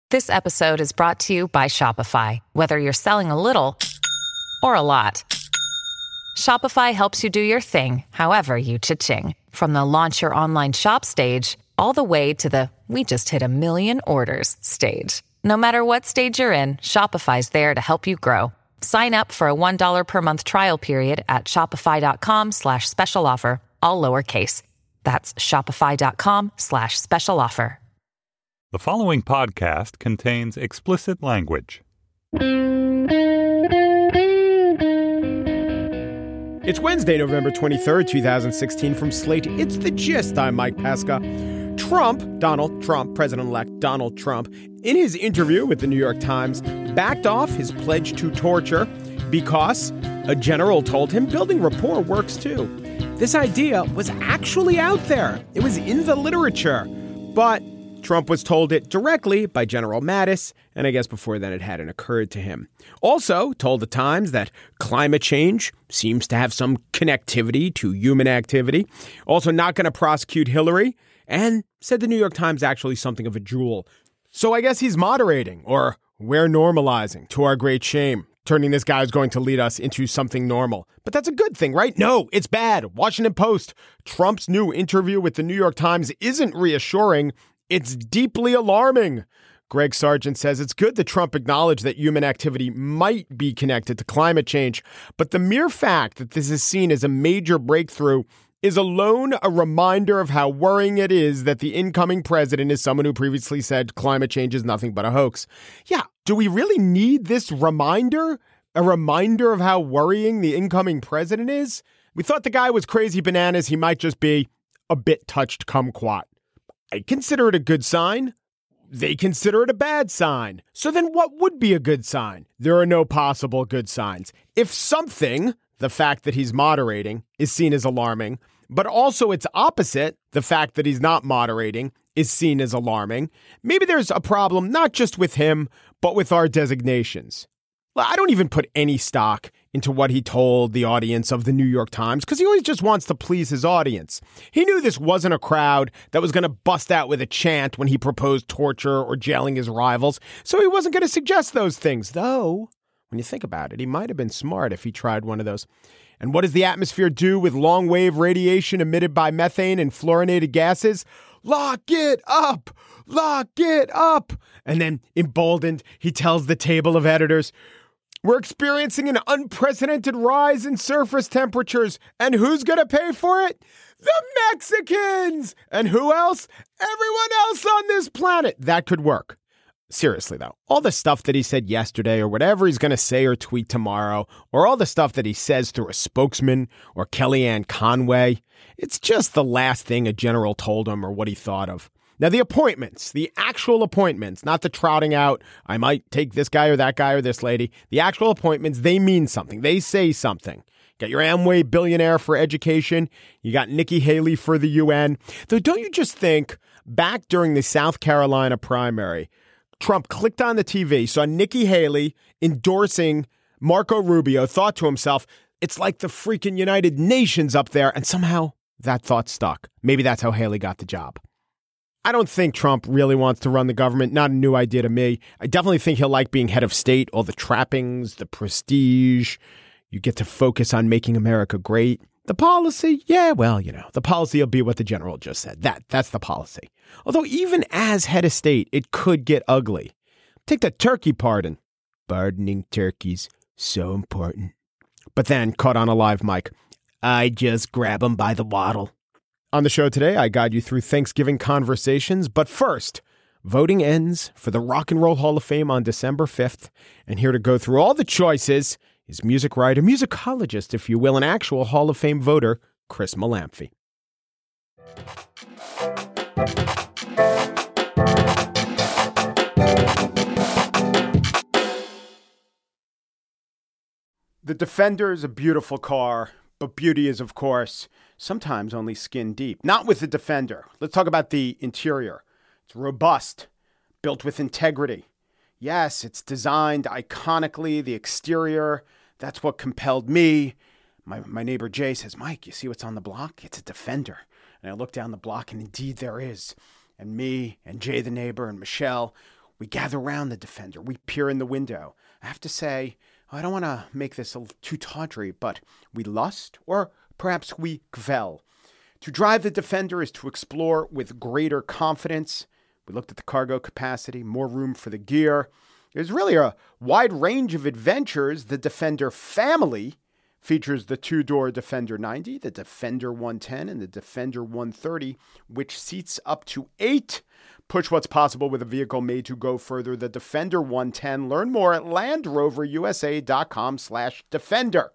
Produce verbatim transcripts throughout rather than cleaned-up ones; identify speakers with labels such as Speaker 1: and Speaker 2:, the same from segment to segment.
Speaker 1: This episode is brought to you by Shopify. Whether you're selling a little or a lot, Shopify helps you do your thing, however you cha-ching. From the launch your online shop stage, all the way to the we just hit a million orders stage. No matter what stage you're in, Shopify's there to help you grow. Sign up for a one dollar per month trial period at shopify.com slash special offer, all lowercase. That's shopify.com slash special offer.
Speaker 2: The following podcast contains explicit language.
Speaker 3: It's Wednesday, November twenty-third, twenty sixteen. From Slate, it's The Gist. I'm Mike Pesca. Trump, Donald Trump, President-elect Donald Trump, in his interview with the New York Times, backed off his pledge to torture because a general told him building rapport works too. This idea was actually out there. It was in the literature. But Trump was told it directly by General Mattis, and I guess before then it hadn't occurred to him. Also told the Times that climate change seems to have some connectivity to human activity. Also not going to prosecute Hillary, and said the New York Times actually something of a jewel. So I guess he's moderating, or we're normalizing, to our great shame, turning this guy who's going to lead us into something normal. But that's a good thing, right? No, it's bad. Washington Post. Trump's new interview with the New York Times isn't reassuring. It's deeply alarming. Greg Sargent says it's good that Trump acknowledged that human activity might be connected to climate change, but the mere fact that this is seen as a major breakthrough is alone a reminder of how worrying it is that the incoming president is someone who previously said climate change is nothing but a hoax. Yeah, do we really need this reminder? A reminder of how worrying the incoming president is? We thought the guy was crazy bananas. He might just be a bit touched kumquat. I consider it a good sign. They consider it a bad sign. So then what would be a good sign? There are no possible good signs. If something, the fact that he's moderating, is seen as alarming, but also its opposite, the fact that he's not moderating, is seen as alarming, maybe there's a problem not just with him, but with our designations. I don't even put any stock into what he told the audience of the New York Times because he always just wants to please his audience. He knew this wasn't a crowd that was going to bust out with a chant when he proposed torture or jailing his rivals, so he wasn't going to suggest those things. Though, when you think about it, he might have been smart if he tried one of those. And what does the atmosphere do with long-wave radiation emitted by methane and fluorinated gases? Lock it up! Lock it up! And then, emboldened, he tells the table of editors, we're experiencing an unprecedented rise in surface temperatures. And who's going to pay for it? The Mexicans! And who else? Everyone else on this planet. That could work. Seriously, though, all the stuff that he said yesterday or whatever he's going to say or tweet tomorrow, or all the stuff that he says through a spokesman or Kellyanne Conway, it's just the last thing a general told him or what he thought of. Now, the appointments, the actual appointments, not the trotting out, I might take this guy or that guy or this lady. The actual appointments, they mean something. They say something. Got your Amway billionaire for education. You got Nikki Haley for the U N. Though, don't you just think back during the South Carolina primary, Trump clicked on the T V, saw Nikki Haley endorsing Marco Rubio, thought to himself, it's like the freaking United Nations up there. And somehow that thought stuck. Maybe that's how Haley got the job. I don't think Trump really wants to run the government. Not a new idea to me. I definitely think he'll like being head of state, all the trappings, the prestige. You get to focus on making America great. The policy, yeah, well, you know, the policy will be what the general just said. That, that's the policy. Although even as head of state, it could get ugly. Take the turkey pardon. Pardoning turkeys, so important. But then, caught on a live mic, I just grab them by the waddle. On the show today, I guide you through Thanksgiving conversations. But first, voting ends for the Rock and Roll Hall of Fame on December fifth. And here to go through all the choices is music writer, musicologist, if you will, an actual Hall of Fame voter, Chris Malamphy. The Defender is a beautiful car, but beauty is, of course, sometimes only skin deep. Not with the Defender. Let's talk about the interior. It's robust, built with integrity. Yes, it's designed iconically, the exterior. That's what compelled me. My my neighbor Jay says, Mike, you see what's on the block? It's a Defender. And I look down the block, and indeed there is. And me and Jay the neighbor and Michelle, We gather around the Defender. We peer in the window. I have to say, I don't want to make this a little too tawdry, but we lust, or perhaps we kvel. To drive the Defender is to explore with greater confidence. We looked at the cargo capacity, more room for the gear. There's really a wide range of adventures. The Defender family features the two-door Defender ninety, the Defender one ten, and the Defender one thirty, which seats up to eight. Push what's possible with a vehicle made to go further. The Defender one ten. Learn more at LandRoverUSA.com slash Defender.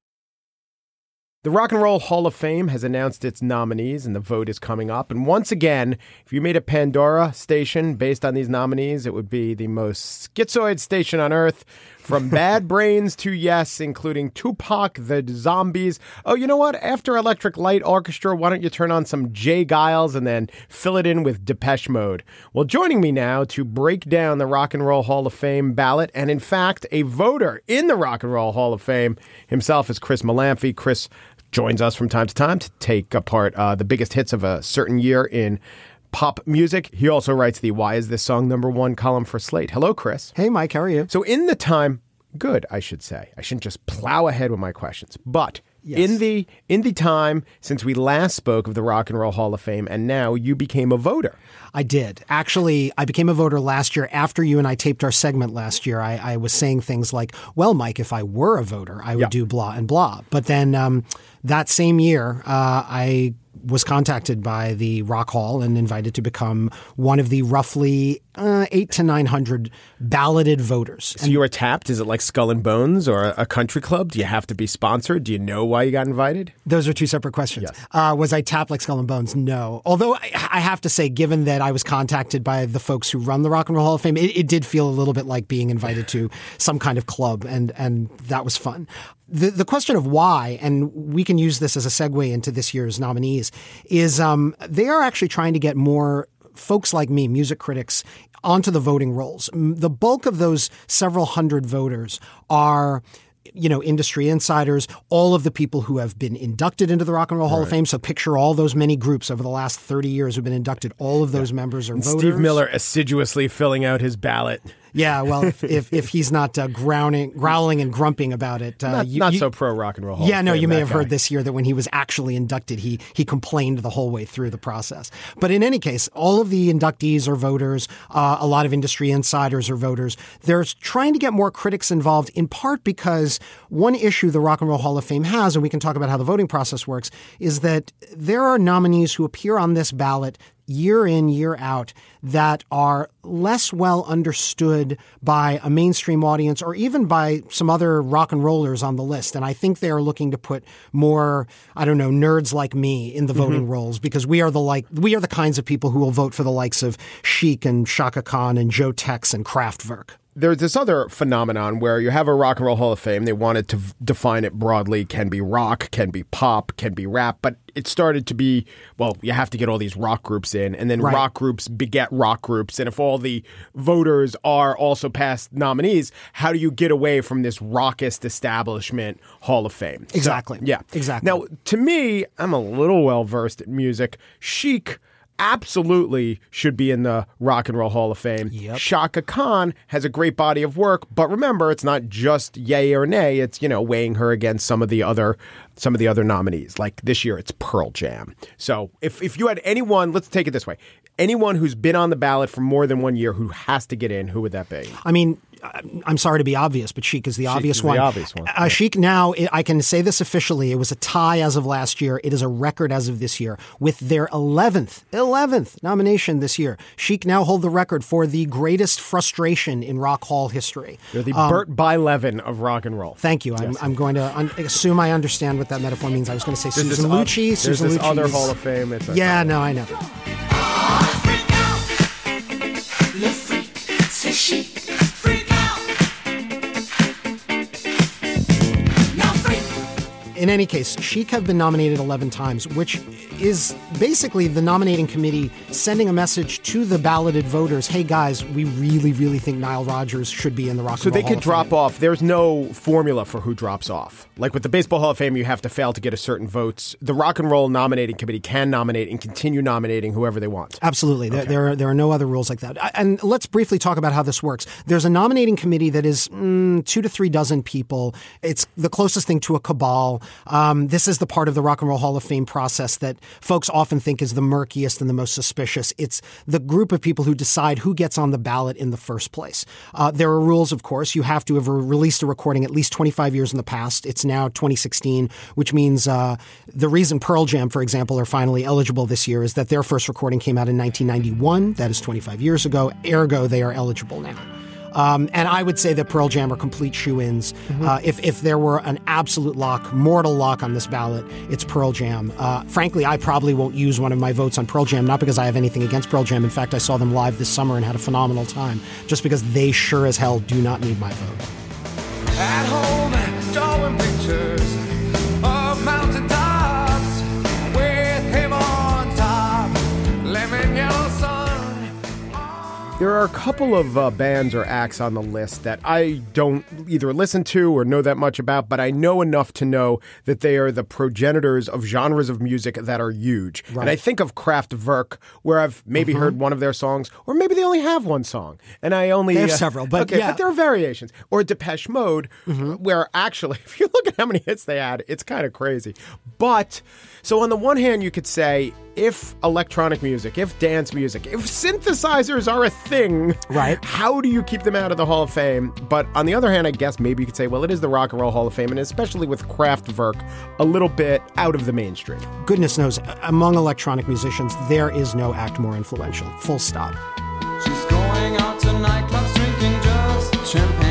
Speaker 3: The Rock and Roll Hall of Fame has announced its nominees, and the vote is coming up. And once again, if you made a Pandora station based on these nominees, it would be the most schizoid station on Earth. From Bad Brains to Yes, including Tupac, the Zombies. Oh, you know what? After Electric Light Orchestra, why don't you turn on some Jay Giles and then fill it in with Depeche Mode? Well, joining me now to break down the Rock and Roll Hall of Fame ballot, and in fact, a voter in the Rock and Roll Hall of Fame himself, is Chris Molanphy. Chris joins us from time to time to take apart uh, the biggest hits of a certain year in pop music. He also writes the Why Is This Song Number One column for Slate. Hello, Chris.
Speaker 4: Hey, Mike. How are you?
Speaker 3: So in the time, good, I should say. I shouldn't just plow ahead with my questions. But yes. in the in the time since we last spoke of the Rock and Roll Hall of Fame, and now you became a voter.
Speaker 4: I did. Actually, I became a voter last year after you and I taped our segment last year. I, I was saying things like, well, Mike, if I were a voter, I would yeah. do blah and blah. But then um, that same year, uh, I was contacted by the Rock Hall and invited to become one of the roughly uh, eight to nine hundred balloted voters.
Speaker 3: So and you were tapped? Is it like Skull and Bones or a country club? Do you have to be sponsored? Do you know why you got invited?
Speaker 4: Those are two separate questions.
Speaker 3: Yes.
Speaker 4: Uh, was I tapped like Skull and Bones? No. Although I, I have to say, given that I was contacted by the folks who run the Rock and Roll Hall of Fame, it, it did feel a little bit like being invited to some kind of club, and and that was fun. The the question of why, and we can use this as a segue into this year's nominees, is um, they are actually trying to get more folks like me, music critics, onto the voting rolls. The bulk of those several hundred voters are, you know, industry insiders, all of the people who have been inducted into the Rock and Roll Hall right. of Fame. So picture all those many groups over the last thirty years who've been inducted. All of those yeah. members are
Speaker 3: and
Speaker 4: voters.
Speaker 3: Steve Miller assiduously filling out his ballot.
Speaker 4: Yeah, well, if if, if he's not uh, growling, growling and grumping about it. Uh,
Speaker 3: not
Speaker 4: you,
Speaker 3: not
Speaker 4: you,
Speaker 3: so pro Rock and Roll Hall
Speaker 4: Yeah,
Speaker 3: of
Speaker 4: no,
Speaker 3: Fame,
Speaker 4: you may have
Speaker 3: guy.
Speaker 4: heard this year that when he was actually inducted, he he complained the whole way through the process. But in any case, all of the inductees are voters. Uh, a lot of industry insiders are voters. They're trying to get more critics involved, in part because one issue the Rock and Roll Hall of Fame has, and we can talk about how the voting process works, is that there are nominees who appear on this ballot year in, year out, that are less well understood by a mainstream audience or even by some other rock and rollers on the list. And I think they are looking to put more, I don't know, nerds like me in the voting mm-hmm. rolls, because we are the like we are the kinds of people who will vote for the likes of Chic and Shaka Khan and Joe Tex and Kraftwerk.
Speaker 3: There's this other phenomenon where you have a Rock and Roll Hall of Fame. They wanted to v- define it broadly. Can be rock, can be pop, can be rap. But it started to be, well, you have to get all these rock groups in. And then right. rock groups beget rock groups. And if all the voters are also past nominees, how do you get away from this rockist establishment Hall of Fame?
Speaker 4: Exactly.
Speaker 3: So, yeah.
Speaker 4: Exactly.
Speaker 3: Now, to me, I'm a little well-versed at music. Chic absolutely should be in the Rock and Roll Hall of Fame.
Speaker 4: Yep.
Speaker 3: Shaka Khan has a great body of work, but remember, it's not just yay or nay. It's, you know, weighing her against some of the other some of the other nominees. Like this year, it's Pearl Jam. So if if you had anyone, let's take it this way, anyone who's been on the ballot for more than one year who has to get in, who would that be?
Speaker 4: I mean, I'm sorry to be obvious, but Chic is the
Speaker 3: Chic
Speaker 4: obvious
Speaker 3: is
Speaker 4: one.
Speaker 3: The obvious one.
Speaker 4: Uh,
Speaker 3: yeah.
Speaker 4: Chic now, I can say this officially, it was a tie as of last year. It is a record as of this year with their eleventh, eleventh nomination this year. Chic now hold the record for the greatest frustration in Rock Hall history.
Speaker 3: They're the
Speaker 4: um,
Speaker 3: Burt Bylevin of rock and roll.
Speaker 4: Thank you. I'm,
Speaker 3: yes.
Speaker 4: I'm going to un- assume I understand what that metaphor means. I was going to say
Speaker 3: there's
Speaker 4: Susan
Speaker 3: this
Speaker 4: Lucci.
Speaker 3: O-
Speaker 4: Susan
Speaker 3: there's this
Speaker 4: Lucci
Speaker 3: other
Speaker 4: is,
Speaker 3: Hall of Fame. It's
Speaker 4: yeah, no, I know. In in any case, Chic have been nominated eleven times, which is basically the nominating committee sending a message to the balloted voters, hey guys, we really, really think Nile Rodgers should be in the Rock and
Speaker 3: So
Speaker 4: Roll
Speaker 3: they
Speaker 4: Hall
Speaker 3: could
Speaker 4: of
Speaker 3: drop
Speaker 4: Fame.
Speaker 3: off. There's no formula for who drops off. Like with the Baseball Hall of Fame, you have to fail to get a certain votes. The Rock and Roll nominating committee can nominate and continue nominating whoever they want.
Speaker 4: Absolutely. There,
Speaker 3: Okay.
Speaker 4: there, are, there are no other rules like that. And let's briefly talk about how this works. There's a nominating committee that is mm, two to three dozen people. It's the closest thing to a cabal. Um, this is the part of the Rock and Roll Hall of Fame process that folks often think is the murkiest and the most suspicious. It's the group of people who decide who gets on the ballot in the first place. Uh, there are rules, of course. You have to have re- released a recording at least twenty-five years in the past. It's now twenty sixteen, which means uh, the reason Pearl Jam, for example, are finally eligible this year is that their first recording came out in nineteen ninety-one. That is twenty-five years ago. Ergo, they are eligible now. Um, and I would say that Pearl Jam are complete shoo-ins. Mm-hmm. Uh, if, if there were an absolute lock, mortal lock on this ballot, it's Pearl Jam. Uh, frankly, I probably won't use one of my votes on Pearl Jam, not because I have anything against Pearl Jam. In fact, I saw them live this summer and had a phenomenal time, just because they sure as hell do not need my vote.
Speaker 5: At home, drawing pictures of mountain tops with him on top, lemon yellow sun.
Speaker 3: There are a couple of uh, bands or acts on the list that I don't either listen to or know that much about, but I know enough to know that they are the progenitors of genres of music that are huge.
Speaker 4: Right.
Speaker 3: And I think of Kraftwerk, where I've maybe
Speaker 4: Mm-hmm.
Speaker 3: heard one of their songs, or maybe they only have one song, and I only
Speaker 4: They have
Speaker 3: uh,
Speaker 4: several, but
Speaker 3: okay,
Speaker 4: yeah.
Speaker 3: but there are variations. Or Depeche Mode,
Speaker 4: Mm-hmm.
Speaker 3: where actually, if you look at how many hits they had, it's kind of crazy. But so on the one hand, you could say, if electronic music, if dance music, if synthesizers are a thing,
Speaker 4: right?
Speaker 3: How do you keep them out of the Hall of Fame? But on the other hand, I guess maybe you could say, well, it is the Rock and Roll Hall of Fame, and especially with Kraftwerk, a little bit out of the mainstream.
Speaker 4: Goodness knows, among electronic musicians, there is no act more influential. Full stop.
Speaker 5: She's going out to nightclubs drinking just champagne.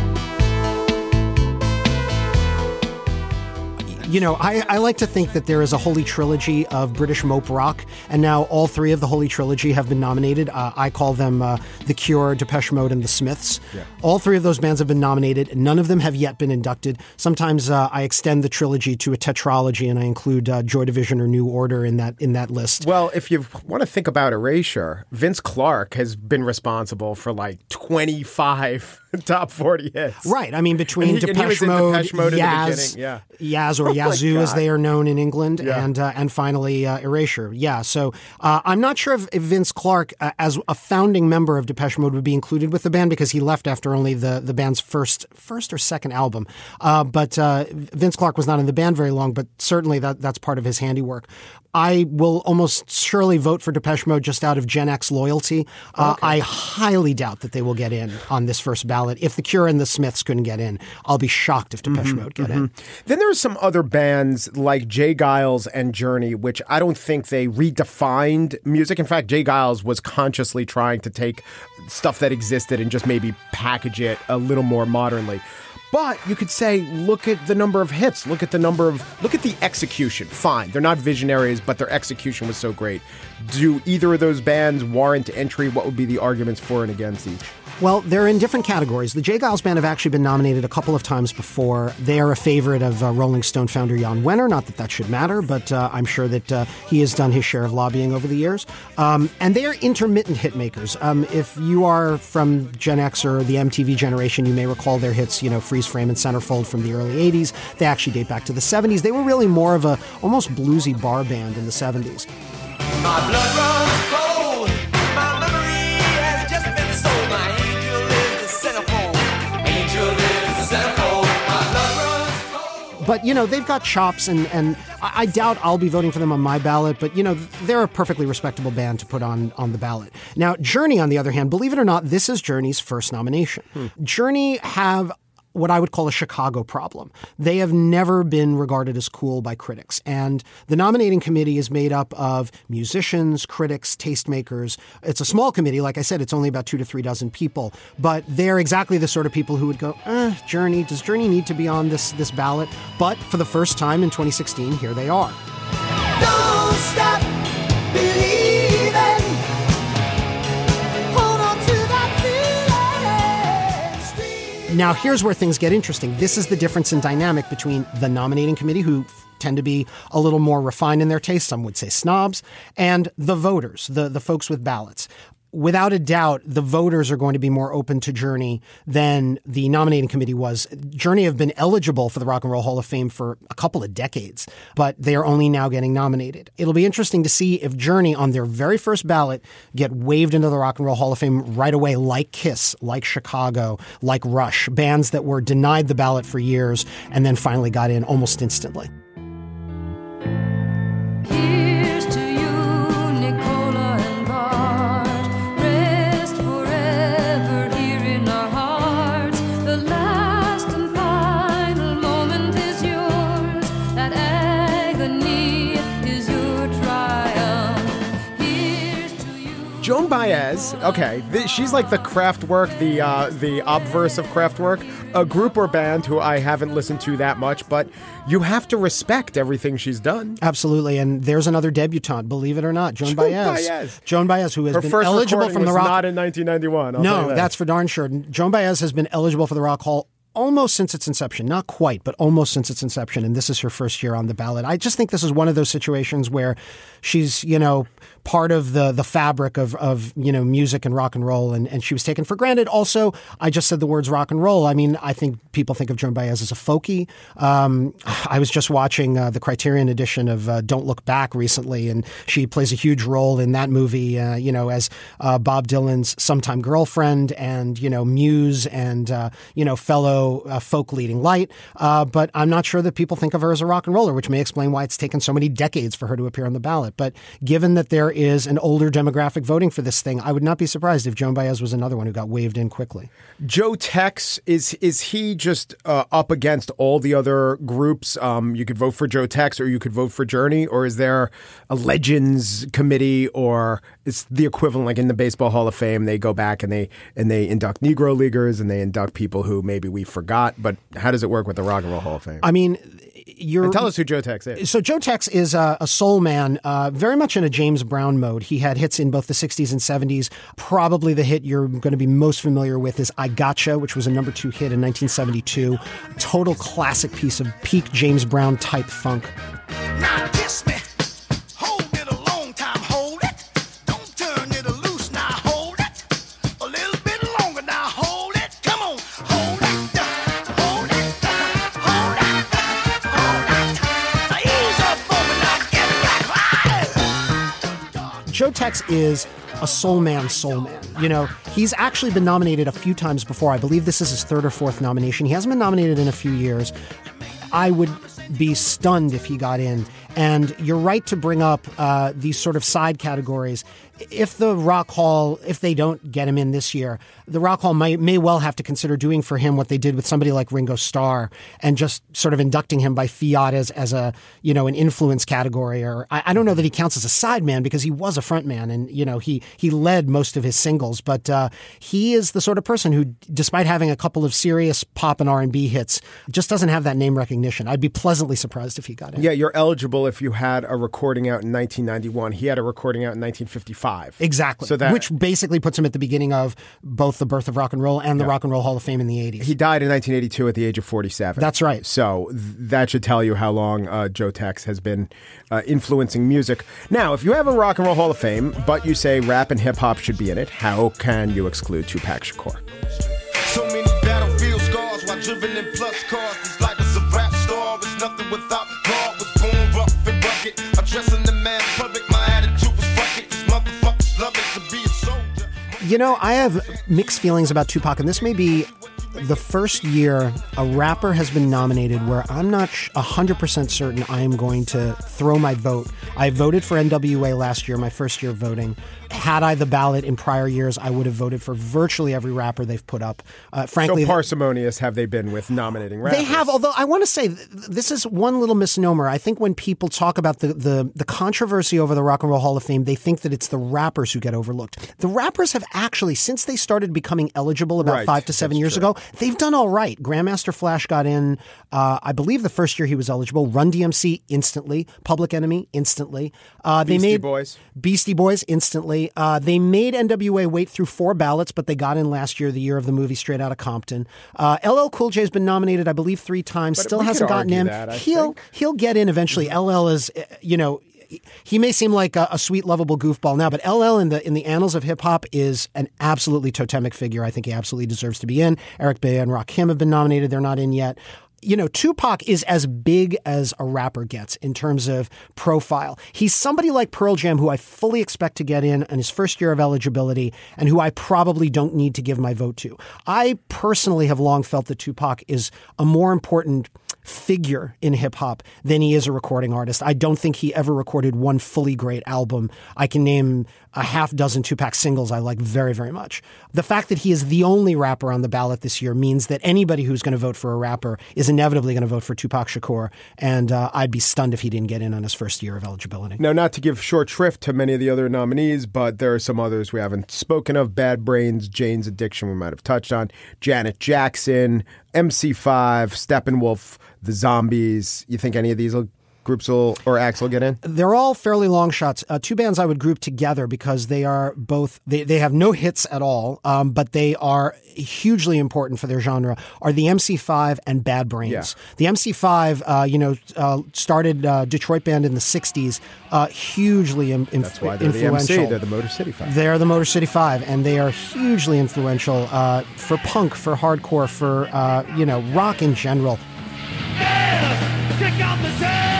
Speaker 4: You know, I, I like to think that there is a holy trilogy of British mope rock, and now all three of the holy trilogy have been nominated. Uh, I call them uh, The Cure, Depeche Mode, and The Smiths. Yeah. All three of those bands have been nominated. None of them have yet been inducted. Sometimes uh, I extend the trilogy to a tetralogy, and I include uh, Joy Division or New Order in that in that list.
Speaker 3: Well, if you want to think about erasure, Vince Clarke has been responsible for like twenty-five top forty hits.
Speaker 4: Right. I mean, between
Speaker 3: And he- and he
Speaker 4: Depeche,
Speaker 3: was in
Speaker 4: Mode,
Speaker 3: Depeche Mode in the
Speaker 4: Yaz,
Speaker 3: beginning,
Speaker 4: Yaz or
Speaker 3: Oh my
Speaker 4: Yazoo as
Speaker 3: God.
Speaker 4: they are known in England,
Speaker 3: Yeah.
Speaker 4: and uh, and finally uh, Erasure. Yeah. So uh, I'm not sure if, if Vince Clarke, uh, as a founding member of Depeche Mode, would be included with the band because he left after only the, the band's first first or second album. Uh, but uh, Vince Clarke was not in the band very long, but certainly that that's part of his handiwork. I will almost surely vote for Depeche Mode just out of Gen X loyalty. Uh,
Speaker 3: Okay.
Speaker 4: I highly doubt that they will get in on this first ballot. If The Cure and The Smiths couldn't get in, I'll be shocked if Depeche Mode get in.
Speaker 3: Then there are some other bands like Jay Giles and Journey, which I don't think they redefined music. In fact, Jay Giles was consciously trying to take stuff that existed and just maybe package it a little more modernly. But you could say, look at the number of hits. Look at the number of, look at the execution. Fine, they're not visionaries, but their execution was so great. Do either of those bands warrant entry? What would be the arguments for and against each?
Speaker 4: Well, they're in different categories. The Jay Giles Band have actually been nominated a couple of times before. They are a favorite of uh, Rolling Stone founder Jan Wenner. Not that that should matter, but uh, I'm sure that uh, he has done his share of lobbying over the years. Um, and they are intermittent hit makers. Um, if you are from Gen X or the M T V generation, you may recall their hits, you know, Freeze Frame and Centerfold from the early eighties. They actually date back to the seventies. They were really more of a almost bluesy bar band in the seventies.
Speaker 5: My blood runs cold. My memory has just been sold. My angel is the centerfold. Angel is the centerfold. My blood runs cold.
Speaker 4: But, you know, they've got chops, and, and I, I doubt I'll be voting for them on my ballot, but, you know, they're a perfectly respectable band to put on, on the ballot. Now, Journey, on the other hand, believe it or not, this is Journey's first nomination. Hmm. Journey have what I would call a Chicago problem. They have never been regarded as cool by critics. And the nominating committee is made up of musicians, critics, tastemakers. It's a small committee. Like I said, it's only about two to three dozen people. But they're exactly the sort of people who would go, eh, Journey, does Journey need to be on this, this ballot? But for the first time in twenty sixteen, here they are.
Speaker 5: Don't stop believing. Hold on to that feeling.
Speaker 4: Now, here's where things get interesting. This is the difference in dynamic between the nominating committee, who tend to be a little more refined in their taste, some would say snobs, and the voters, the, the folks with ballots. Without a doubt, the voters are going to be more open to Journey than the nominating committee was. Journey have been eligible for the Rock and Roll Hall of Fame for a couple of decades, but they are only now getting nominated. It'll be interesting to see if Journey, on their very first ballot, get waved into the Rock and Roll Hall of Fame right away, like Kiss, like Chicago, like Rush, bands that were denied the ballot for years and then finally got in almost instantly.
Speaker 6: Here's to you, Nicola and Bart. Rest forever here in our hearts. The last and final moment is yours. That agony is your triumph. Here's to you.
Speaker 3: Joan Baez, okay, th- she's like the Kraftwerk, the uh, the obverse of Kraftwerk, a group or band who I haven't listened to that much, but you have to respect everything she's done.
Speaker 4: Absolutely, and there's another debutante, believe it or not, Joan,
Speaker 3: Joan
Speaker 4: Baez.
Speaker 3: Baez.
Speaker 4: Joan Baez, who has
Speaker 3: Her
Speaker 4: been
Speaker 3: first
Speaker 4: eligible
Speaker 3: recording
Speaker 4: from the
Speaker 3: was
Speaker 4: Rock.
Speaker 3: not in nineteen ninety-one. I'll tell you
Speaker 4: no,
Speaker 3: that.
Speaker 4: that's for darn sure. Joan Baez has been eligible for the Rock Hall almost since its inception. Not quite, but almost since its inception, and this is her first year on the ballot. I just think this is one of those situations where she's, you know, part of the the fabric of, of you know, music and rock and roll, and, and she was taken for granted. Also, I just said the words rock and roll. I mean, I think people think of Joan Baez as a folkie. Um, I was just watching uh, the Criterion edition of uh, Don't Look Back recently, and she plays a huge role in that movie, uh, you know, as uh, Bob Dylan's sometime girlfriend and, you know, muse and, uh, you know, fellow uh, folk leading light. Uh, but I'm not sure that people think of her as a rock and roller, which may explain why it's taken so many decades for her to appear on the ballot. But given that there is an older demographic voting for this thing, I would not be surprised if Joan Baez was another one who got waved in quickly.
Speaker 3: Joe Tex, is is he just uh, up against all the other groups? Um, you could vote for Joe Tex or you could vote for Journey, or is there a Legends committee, or it's the equivalent, like in the Baseball Hall of Fame, they go back and they and they induct Negro Leaguers and they induct people who maybe we forgot, but how does it work with the Rock and Roll Hall of Fame?
Speaker 4: I mean, you're...
Speaker 3: And tell us who Joe Tex is.
Speaker 4: So Joe Tex is a, a soul man, uh, very much in a James Brown mode. He had hits in both the sixties and seventies. Probably the hit you're going to be most familiar with is I Gotcha, which was a number two hit in nineteen seventy-two. Total classic piece of peak James Brown type funk.
Speaker 5: Now kiss me. Hold it a long time. Hold it. Don't turn it loose. Now hold it. A little bit longer. Now hold it. Come on. Hold it. Hold it. Hold it. Hold it. Now ease up on me. Now get back.
Speaker 4: Joe Tex is a soul man, soul man. You know, he's actually been nominated a few times before. I believe this is his third or fourth nomination. He hasn't been nominated in a few years. I would be stunned if he got in. And you're right to bring up uh, these sort of side categories. If the Rock Hall, if they don't get him in this year, the Rock Hall may, may well have to consider doing for him what they did with somebody like Ringo Starr and just sort of inducting him by fiat as, as a, you know, an influence category. Or I, I don't know that he counts as a sideman because he was a frontman and, you know, he, he led most of his singles. But uh, he is the sort of person who, despite having a couple of serious pop and R and B hits, just doesn't have that name recognition. I'd be pleasantly surprised if he got in.
Speaker 3: Yeah, you're eligible if you had a recording out in nineteen ninety-one. He had a recording out in nineteen fifty-five.
Speaker 4: Exactly.
Speaker 3: So that,
Speaker 4: which basically puts him at the beginning of both the birth of rock and roll and the
Speaker 3: Yeah.
Speaker 4: Rock and Roll Hall of Fame in the eighties.
Speaker 3: he died in nineteen eighty-two at the age of forty-seven.
Speaker 4: That's right.
Speaker 3: So th- that should tell you how long uh, Joe Tex has been uh, influencing music. Now, if you have a Rock and Roll Hall of Fame, but you say rap and hip hop should be in it, how can you exclude Tupac Shakur?
Speaker 5: So many battlefield scars while driven in plus cars. This life is a rap star. It's nothing without God. Was born rough and rugged. I'm dressing the man public. My attitude was fuck it. These motherfuckers love it to be a soldier.
Speaker 4: You know, I have mixed feelings about Tupac, and this may be the first year a rapper has been nominated where I'm not one hundred percent certain I am going to throw my vote. I voted for N W A last year, my first year voting. Had I the ballot in prior years, I would have voted for virtually every rapper they've put up. Uh, frankly,
Speaker 3: So parsimonious have they been with nominating rappers?
Speaker 4: they have, although I want to say th- this is one little misnomer. I think when people talk about the, the, the controversy over the Rock and Roll Hall of Fame, they think that it's the rappers who get overlooked. The rappers have actually, since they started becoming eligible about
Speaker 3: Right,
Speaker 4: five to seven
Speaker 3: that's
Speaker 4: years
Speaker 3: true.
Speaker 4: ago, they've done all right. Grandmaster Flash got in, uh, I believe the first year he was eligible. Run D M C instantly. Public Enemy instantly. Uh, they
Speaker 3: Beastie
Speaker 4: made
Speaker 3: Boys.
Speaker 4: Beastie Boys instantly. Uh, they made N W A wait through four ballots, but they got in last year, the year of the movie Straight Outta Compton. Uh, L L Cool J has been nominated, I believe, three times.
Speaker 3: But
Speaker 4: Still
Speaker 3: we
Speaker 4: hasn't
Speaker 3: could
Speaker 4: gotten
Speaker 3: argue
Speaker 4: in.
Speaker 3: that, I
Speaker 4: he'll
Speaker 3: think.
Speaker 4: he'll get in eventually. L L is, uh, you know. He may seem like a, a sweet, lovable goofball now, but L L in the in the annals of hip hop is an absolutely totemic figure. I think he absolutely deserves to be in. Eric B. and Rakim have been nominated; they're not in yet. You know, Tupac is as big as a rapper gets in terms of profile. He's somebody like Pearl Jam who I fully expect to get in in his first year of eligibility and who I probably don't need to give my vote to. I personally have long felt that Tupac is a more important figure in hip hop than he is a recording artist. I don't think he ever recorded one fully great album. I can name a half dozen Tupac singles I like very, very much. The fact that he is the only rapper on the ballot this year means that anybody who's going to vote for a rapper is inevitably going to vote for Tupac Shakur, and uh, I'd be stunned if he didn't get in on his first year of eligibility.
Speaker 3: Now, not to give short shrift to many of the other nominees, but there are some others we haven't spoken of. Bad Brains, Jane's Addiction, we might have touched on. Janet Jackson, M C five, Steppenwolf, The Zombies. You think any of these will, groups will, or acts will get in?
Speaker 4: They're all fairly long shots. Uh, two bands I would group together because they are both, they, they have no hits at all, um, but they are hugely important for their genre, are the M C five and Bad Brains.
Speaker 3: Yeah.
Speaker 4: The M C five, uh, you know, uh, started uh, Detroit band in the sixties, uh, hugely in, in,
Speaker 3: That's why they're
Speaker 4: influential.
Speaker 3: the M C. They're the Motor City Five.
Speaker 4: They're the Motor City Five, and they are hugely influential uh, for punk, for hardcore, for, uh, you know, rock in general.
Speaker 5: Kick out the tail!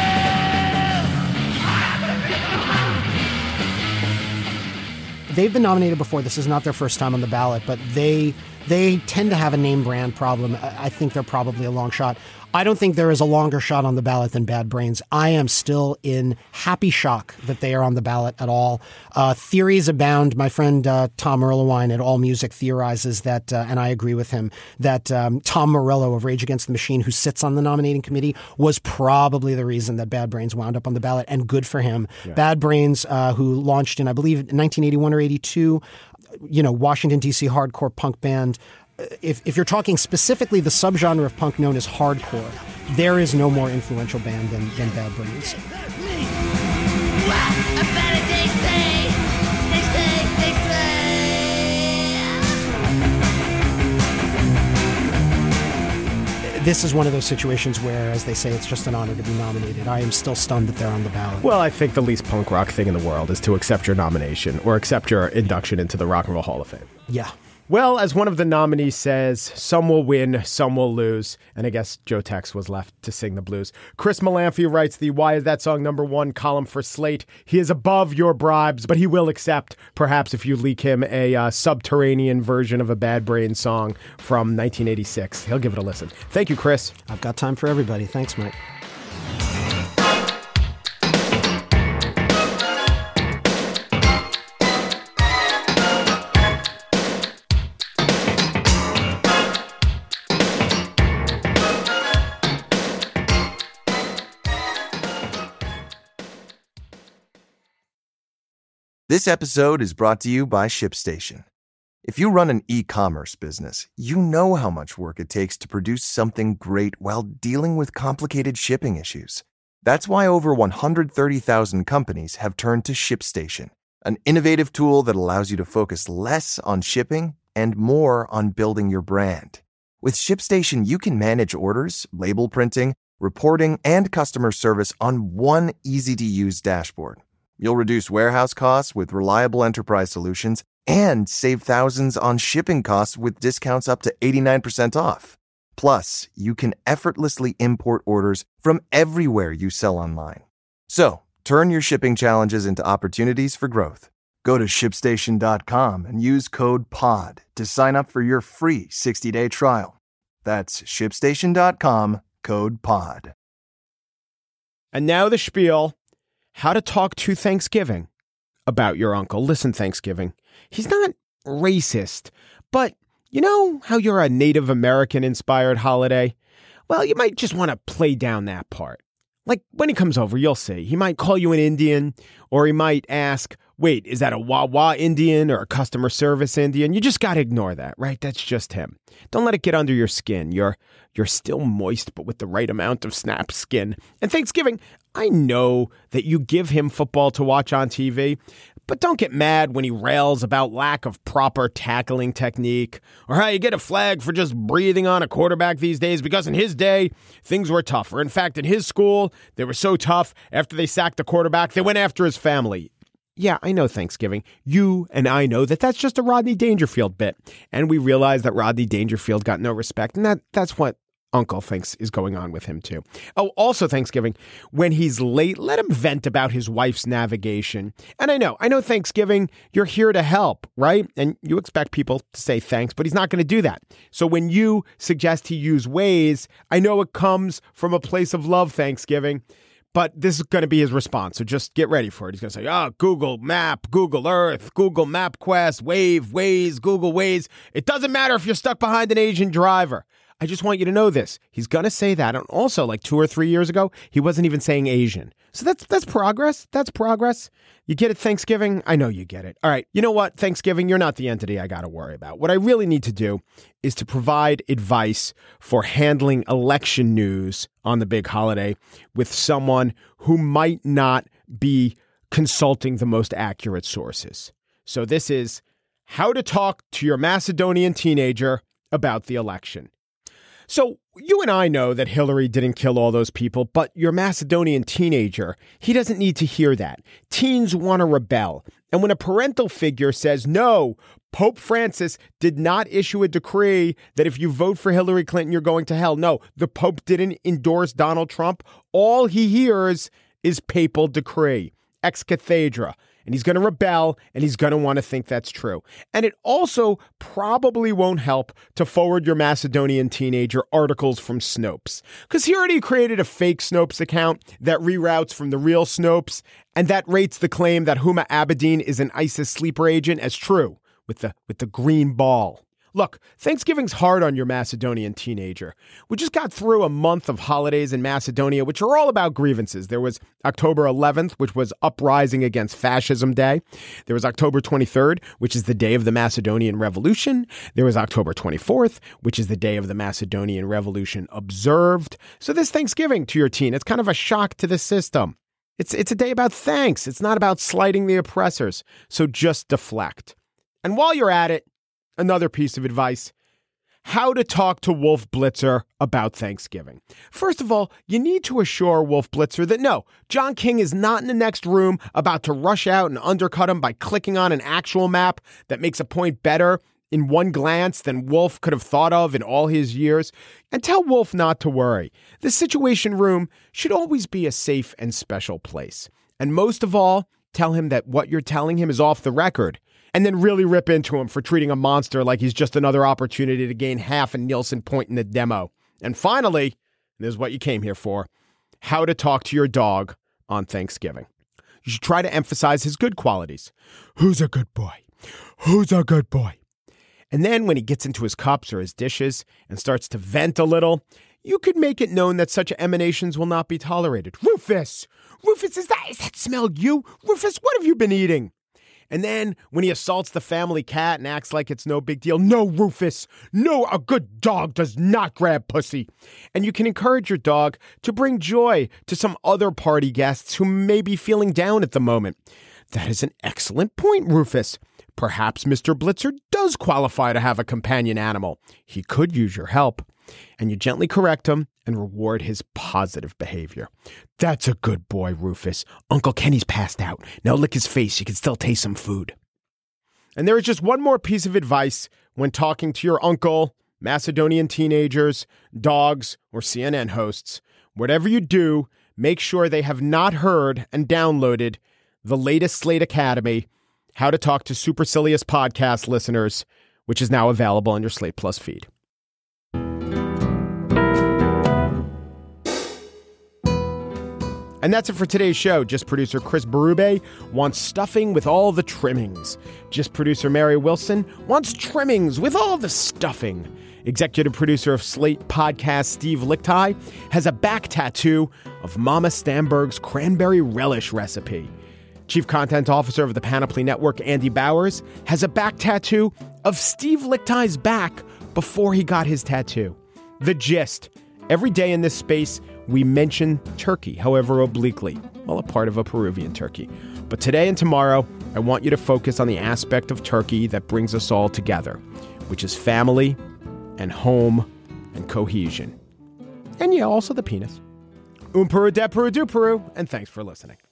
Speaker 4: They've been nominated before. This is not their first time on the ballot, but they they tend to have a name brand problem. I I think they're probably a long shot. I don't think there is a longer shot on the ballot than Bad Brains. I am still in happy shock that they are on the ballot at all. Uh, theories abound. My friend uh, Tom Erlewine at All Music theorizes that, uh, and I agree with him, that um, Tom Morello of Rage Against the Machine, who sits on the nominating committee, was probably the reason that Bad Brains wound up on the ballot, and good for him. Yeah. Bad Brains, uh, who launched in, I believe, nineteen eighty-one or eighty-two, you know, Washington, D C hardcore punk band. If, if you're talking specifically the subgenre of punk known as hardcore, there is no more influential band than, than Bad Brains. This is one of those situations where, as they say, it's just an honor to be nominated. I am still stunned that they're on the ballot.
Speaker 3: Well, I think the least punk rock thing in the world is to accept your nomination or accept your induction into the Rock and Roll Hall of Fame.
Speaker 4: Yeah.
Speaker 3: Well, as one of the nominees says, some will win, some will lose. And I guess Joe Tex was left to sing the blues. Chris Malamphy writes the Why Is That Song Number One column for Slate. He is above your bribes, but he will accept, perhaps if you leak him a uh, subterranean version of a Bad Brain song from nineteen eighty-six. He'll give it a listen. Thank you, Chris.
Speaker 4: I've got time for everybody. Thanks, Mike.
Speaker 7: This episode is brought to you by ShipStation. If you run an e-commerce business, you know how much work it takes to produce something great while dealing with complicated shipping issues. That's why over one hundred thirty thousand companies have turned to ShipStation, an innovative tool that allows you to focus less on shipping and more on building your brand. With ShipStation, you can manage orders, label printing, reporting, and customer service on one easy-to-use dashboard. You'll reduce warehouse costs with reliable enterprise solutions and save thousands on shipping costs with discounts up to eighty-nine percent off. Plus, you can effortlessly import orders from everywhere you sell online. So, turn your shipping challenges into opportunities for growth. Go to ship station dot com and use code P O D to sign up for your free sixty-day trial. That's ship station dot com, code P O D.
Speaker 3: And now the spiel. How to talk to Thanksgiving about your uncle. Listen, Thanksgiving, he's not racist, but you know how you're a Native American-inspired holiday? Well, you might just want to play down that part. Like, when he comes over, you'll see. He might call you an Indian, or he might ask, wait, is that a Wawa Indian or a customer service Indian? You just got to ignore that, right? That's just him. Don't let it get under your skin. You're you're still moist, but with the right amount of snap skin. And Thanksgiving, I know that you give him football to watch on T V, but don't get mad when he rails about lack of proper tackling technique or how you get a flag for just breathing on a quarterback these days, because in his day, things were tougher. In fact, in his school, they were so tough, after they sacked the quarterback, they went after his family. Yeah, I know Thanksgiving. You and I know that that's just a Rodney Dangerfield bit. And we realize that Rodney Dangerfield got no respect, and that that's what Uncle thinks is going on with him, too. Oh, also Thanksgiving, when he's late, let him vent about his wife's navigation. And I know, I know Thanksgiving, you're here to help, right? And you expect people to say thanks, but he's not going to do that. So when you suggest he use Waze, I know it comes from a place of love, Thanksgiving, but this is going to be his response. So just get ready for it. He's going to say, oh, Google Map, Google Earth, Google MapQuest, Wave, Waze, Google Waze. It doesn't matter if you're stuck behind an Asian driver. I just want you to know this. He's going to say that. And also, like two or three years ago, he wasn't even saying Asian. So that's that's progress. That's progress. You get it, Thanksgiving? I know you get it. All right. You know what? Thanksgiving, you're not the entity I got to worry about. What I really need to do is to provide advice for handling election news on the big holiday with someone who might not be consulting the most accurate sources. So this is how to talk to your Macedonian teenager about the election. So you and I know that Hillary didn't kill all those people, but your Macedonian teenager, he doesn't need to hear that. Teens want to rebel. And when a parental figure says, no, Pope Francis did not issue a decree that if you vote for Hillary Clinton, you're going to hell. No, the Pope didn't endorse Donald Trump. All he hears is papal decree, ex cathedra. And he's going to rebel, and he's going to want to think that's true. And it also probably won't help to forward your Macedonian teenager articles from Snopes, because he already created a fake Snopes account that reroutes from the real Snopes, and that rates the claim that Huma Abedin is an ISIS sleeper agent as true with the with the green ball. Look, Thanksgiving's hard on your Macedonian teenager. We just got through a month of holidays in Macedonia, which are all about grievances. There was October eleventh, which was Uprising Against Fascism Day. There was October twenty-third, which is the day of the Macedonian Revolution. There was October twenty-fourth, which is the day of the Macedonian Revolution observed. So this Thanksgiving to your teen, it's kind of a shock to the system. It's, it's a day about thanks. It's not about slighting the oppressors. So just deflect. And while you're at it, another piece of advice, how to talk to Wolf Blitzer about Thanksgiving. First of all, you need to assure Wolf Blitzer that no, John King is not in the next room about to rush out and undercut him by clicking on an actual map that makes a point better in one glance than Wolf could have thought of in all his years. And tell Wolf not to worry. The Situation Room should always be a safe and special place. And most of all, tell him that what you're telling him is off the record. And then really rip into him for treating a monster like he's just another opportunity to gain half a Nielsen point in the demo. And finally, this is what you came here for, how to talk to your dog on Thanksgiving. You should try to emphasize his good qualities. Who's a good boy? Who's a good boy? And then when he gets into his cups or his dishes and starts to vent a little, you could make it known that such emanations will not be tolerated. Rufus! Rufus, is that, is that smell you? Rufus, what have you been eating? And then when he assaults the family cat and acts like it's no big deal, no, Rufus, no, a good dog does not grab pussy. And you can encourage your dog to bring joy to some other party guests who may be feeling down at the moment. That is an excellent point, Rufus. Perhaps Mister Blitzer does qualify to have a companion animal. He could use your help. And you gently correct him and reward his positive behavior. That's a good boy, Rufus. Uncle Kenny's passed out. Now lick his face. You can still taste some food. And there is just one more piece of advice when talking to your uncle, Macedonian teenagers, dogs, or C N N hosts. Whatever you do, make sure they have not heard and downloaded the latest Slate Academy, How to Talk to Supercilious Podcast Listeners, which is now available on your Slate Plus feed. And that's it for today's show. Just producer Chris Berube wants stuffing with all the trimmings. Just producer Mary Wilson wants trimmings with all the stuffing. Executive producer of Slate Podcast Steve Lichtai has a back tattoo of Mama Stamberg's cranberry relish recipe. Chief Content Officer of the Panoply Network, Andy Bowers, has a back tattoo of Steve Lichthi's back before he got his tattoo. The gist. Every day in this space, we mention turkey, however obliquely. Well, a part of a Peruvian turkey. But today and tomorrow, I want you to focus on the aspect of turkey that brings us all together, which is family and home and cohesion. And yeah, also the penis. Um Peru, de Peru, do Peru, and thanks for listening.